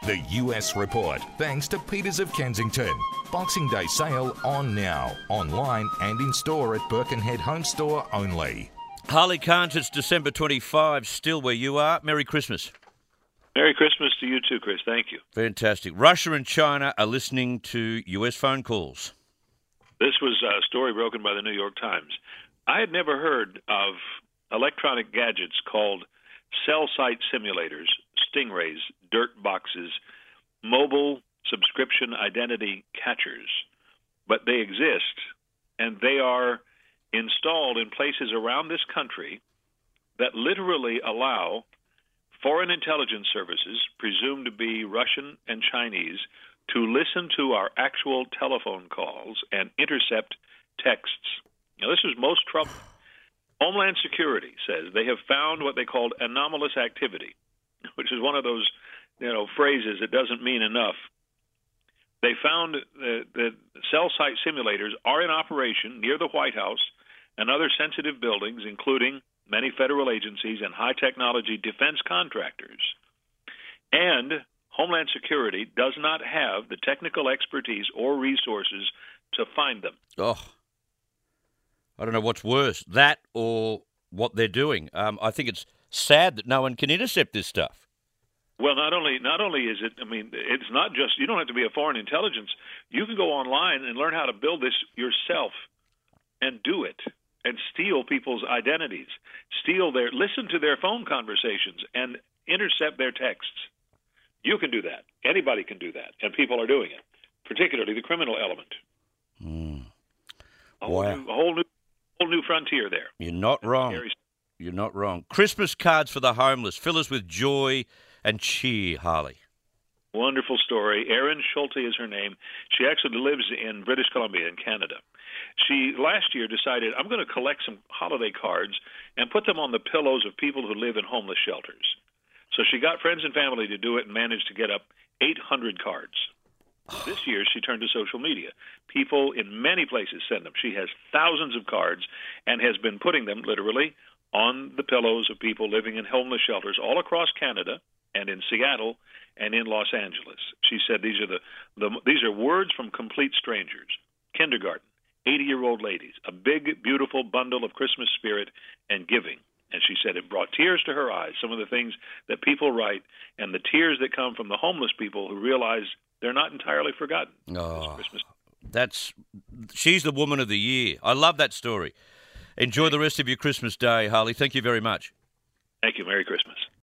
The US Report, thanks to Peters of Kensington. Boxing Day sale on now, online and in store at Birkenhead Home Store only. Harley Carnes, it's December 25, still where you are. Merry Christmas. Merry Christmas to you too, Chris. Thank you. Fantastic. Russia and China are listening to US phone calls. This was a story broken by the New York Times. I had never heard of electronic gadgets called cell site simulators, stingrays, dirt boxes, mobile subscription identity catchers. But they exist, and they are installed in places around this country that literally allow foreign intelligence services, presumed to be Russian and Chinese, to listen to our actual telephone calls and intercept texts. Now, this is most troubling. Homeland Security says they have found what they called anomalous activity, which is one of those, phrases that doesn't mean enough. They found that cell site simulators are in operation near the White House and other sensitive buildings, including many federal agencies and high-technology defense contractors. And Homeland Security does not have the technical expertise or resources to find them. Oh, I don't know what's worse, that or what they're doing. I think it's sad that no one can intercept this stuff. Well, not only is it, it's not just, you don't have to be a foreign intelligence. You can go online and learn how to build this yourself and do it and steal people's identities, listen to their phone conversations and intercept their texts. You can do that. Anybody can do that, and people are doing it, particularly the criminal element. A whole new frontier there. You're not wrong. You're not wrong. Christmas cards for the homeless. Fill us with joy and cheer, Harley. Wonderful story. Erin Schulte is her name. She actually lives in British Columbia in Canada. She last year decided, I'm going to collect some holiday cards and put them on the pillows of people who live in homeless shelters. So she got friends and family to do it and managed to get up 800 cards. This year, she turned to social media. People in many places send them. She has thousands of cards and has been putting them, literally, on the pillows of people living in homeless shelters all across Canada and in Seattle and in Los Angeles. She said these are words from complete strangers. Kindergarten, 80-year-old ladies, a big, beautiful bundle of Christmas spirit and giving. And she said it brought tears to her eyes, some of the things that people write, and the tears that come from the homeless people who realize they're not entirely forgotten this Christmas. She's the woman of the year. I love that story. Enjoy the rest of your Christmas day, Harley. Thank you very much. Thank you. Merry Christmas.